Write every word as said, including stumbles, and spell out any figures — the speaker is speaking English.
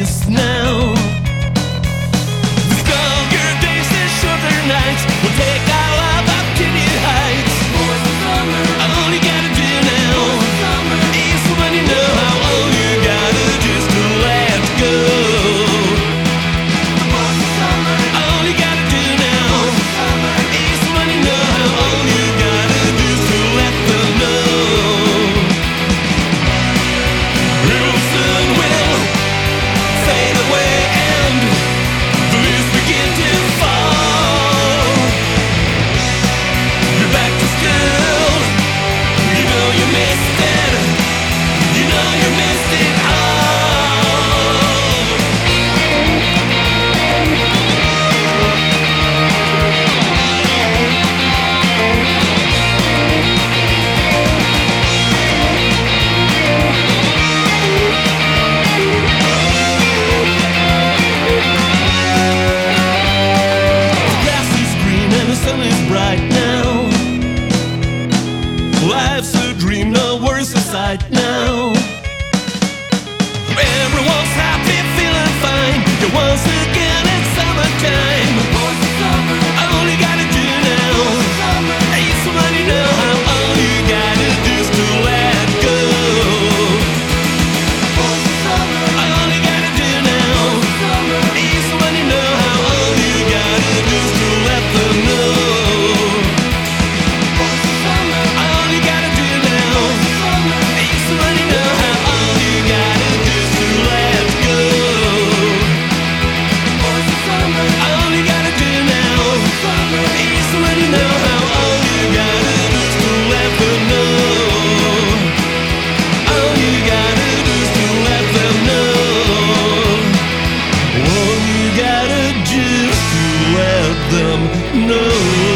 kiss now. These longer days and shorter nights will take our love up to new heights. All you gotta do now is when you know how all you gotta do is to let go. All you gotta do now is when you know how all you gotta do is to let them know. Real soon will fade away and the leaves begin to fall. You're back to school, you know you missed it, you know you missed it all. The grass is green and the sun is bright now. Life's a dream, no worse a sight now. Everyone's happy, feeling fine. Yeah, once again it's summertime. All you gotta do now is somebody know how all you gotta do is to let go. All you gotta do now is somebody know how all you gotta do is to let them know. All you gotta do now is somebody know how all you gotta do is to let go. All you gotta do now is somebody know how all you gotta do is to let them know. All you gotta do is to let them know. All you gotta do is to let them know.